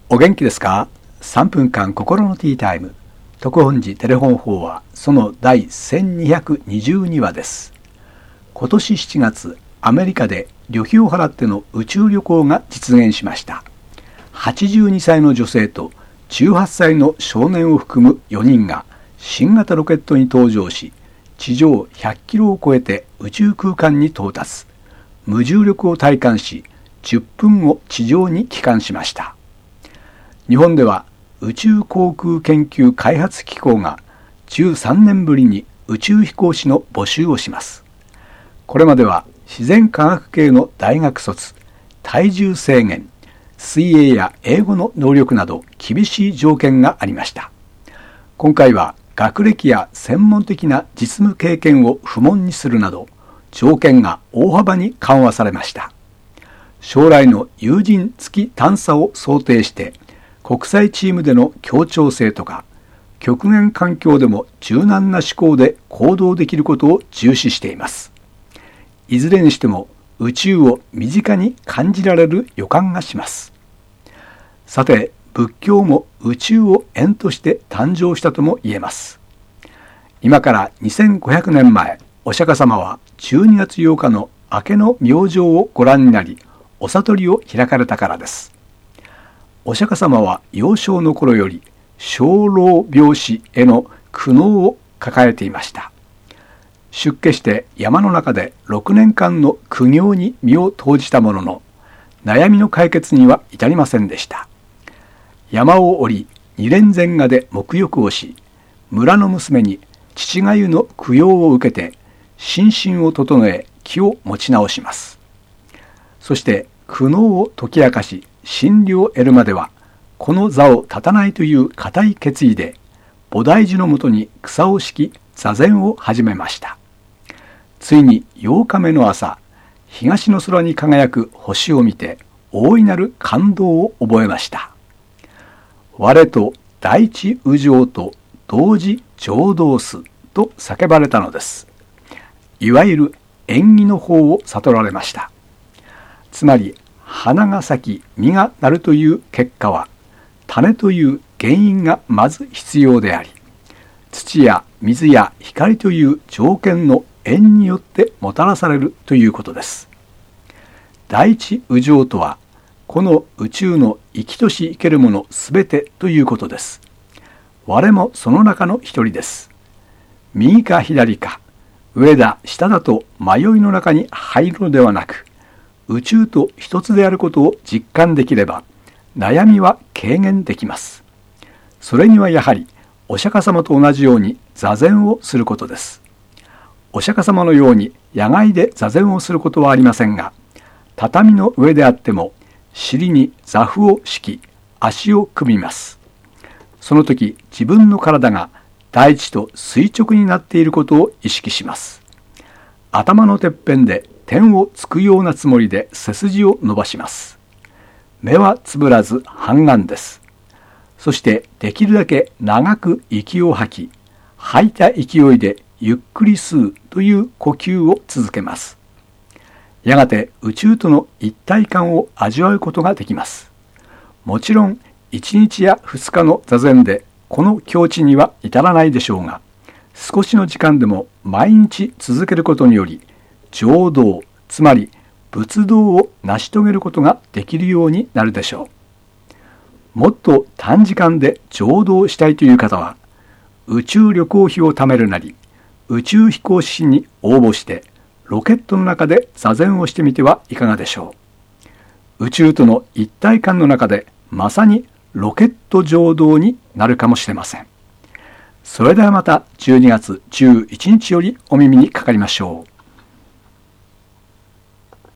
お元気ですか？ 3 分間心のティータイム。特本寺テレフォン法話その第1222話です。今年7月、アメリカで旅費を払っての宇宙旅行が実現しました。82歳の女性と18歳の少年を含む4人が新型ロケットに搭乗し、地上100キロを超えて宇宙空間に到達。無重力を体感し、10分後地上に帰還しました。日本では宇宙航空研究開発機構が13年ぶりに宇宙飛行士の募集をします。これまでは自然科学系の大学卒、体重制限、水泳や英語の能力など厳しい条件がありました。今回は学歴や専門的な実務経験を不問にするなど条件が大幅に緩和されました。将来の有人月探査を想定して国際チームでの協調性とか極限環境でも柔軟な思考で行動できることを重視しています。いずれにしても宇宙を身近に感じられる予感がします。さて、仏教も宇宙を縁として誕生したとも言えます。今から2500年前、お釈迦様は12月8日の明けの明星をご覧になり、お悟りを開かれたからです。お釈迦様は幼少の頃より生老病死への苦悩を抱えていました。出家して山の中で6年間の苦行に身を投じたものの、悩みの解決には至りませんでした。山を降り、二連前画で沐浴をし、村の娘に父がゆの供養を受けて、心身を整え気を持ち直します。そして苦悩を解き明かし、真理を得るまではこの座を立たないという固い決意で菩提樹のもとに草を敷き座禅を始めました。ついに8日目の朝、東の空に輝く星を見て大いなる感動を覚えました。我と大地右上と同時浄土すと叫ばれたのです。いわゆる縁起の法を悟られました。つまり花が咲き実がなるという結果は種という原因がまず必要であり、土や水や光という条件の縁によってもたらされるということです。大地右上とはこの宇宙の生きとし生けるものすべてということです。我もその中の一人です。右か左か上だ下だと迷いの中に入るのではなく、宇宙と一つであることを実感できれば悩みは軽減できます。それにはやはりお釈迦様と同じように座禅をすることです。お釈迦様のように野外で座禅をすることはありませんが、畳の上であっても尻に座布を敷き足を組みます。その時自分の体が大地と垂直になっていることを意識します。頭のてっぺんで天をつくようなつもりで背筋を伸ばします。目はつぶらず半眼です。そしてできるだけ長く息を吐き、吐いた勢いでゆっくり吸うという呼吸を続けます。やがて宇宙との一体感を味わうことができます。もちろん1日や2日の座禅でこの境地には至らないでしょうが、少しの時間でも毎日続けることにより浄土、つまり仏道を成し遂げることができるようになるでしょう。もっと短時間で浄土をしたいという方は、宇宙旅行費を貯めるなり、宇宙飛行士に応募してロケットの中で座禅をしてみてはいかがでしょう。宇宙との一体感の中でまさにロケット浄土になるかもしれません。それではまた12月11日よりお耳にかかりましょう。